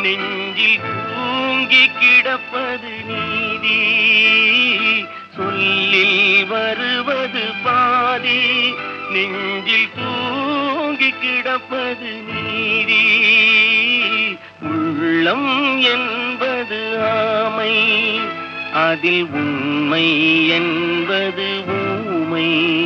நெஞ்சில் தூங்கி கிடப்பது நீதி, சொல்லில் வருவது பாதி. நெஞ்சில் தூங்கி கிடப்பது நீதி, உள்ளம் என்பது ஆமை, அதில் உண்மை என்பது ஊமை.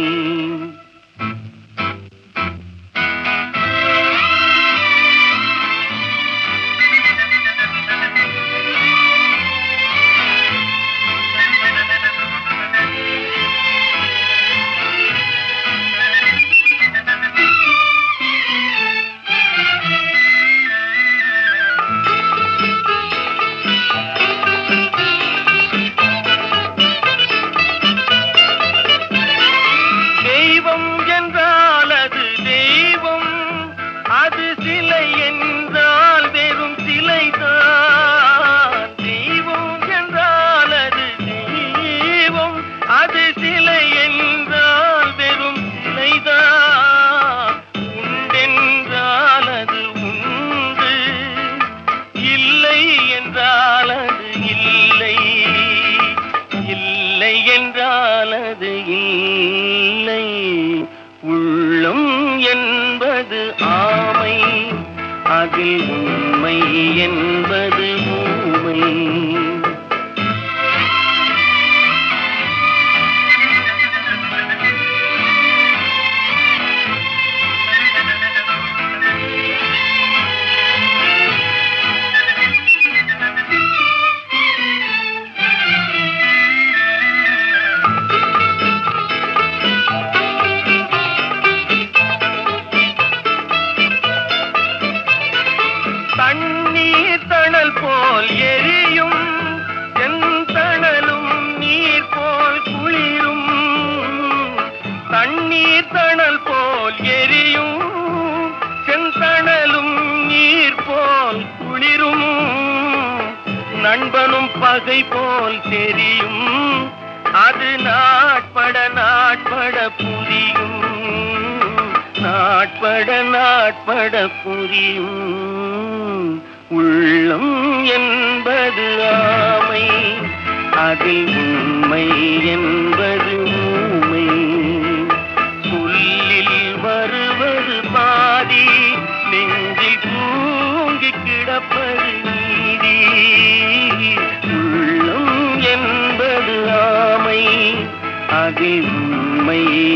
அது சிலை என்றால் வெறும் சிலைதான். தெய்வம் என்றால் அது தெய்வம், அது சிலை என்றால் வெறும் சிலைதான். உண்டென்றால் அது உண்டு, இல்லை என்றால் அது இல்லை, இல்லை என்றால் அது இல்லை. உள்ளம் என்பது ஆமை, அதில் உண்மை என்பது ஊமை. தண்ணீர் தணல் போல் எரியும், செந்தணலும் நீர் போல் குளிரும். தண்ணீர் தணல் போல் எரியும், செந்தணலும் நீர் போல் குளிரும். நண்பனும் பகை போல் தெரியும், அது நாட்பட நாட்பட புரியும், நாட்பட நாட்பட புரியும். உள்ளம் என்பது ஆமை, அதில் உண்மை என்பது ஊமை. சொல்லில் வருவது பாதி, நெஞ்சில் தூங்கி கிடப்பது நீதி. உள்ளம் என்பது ஆமை, அதில் உண்மை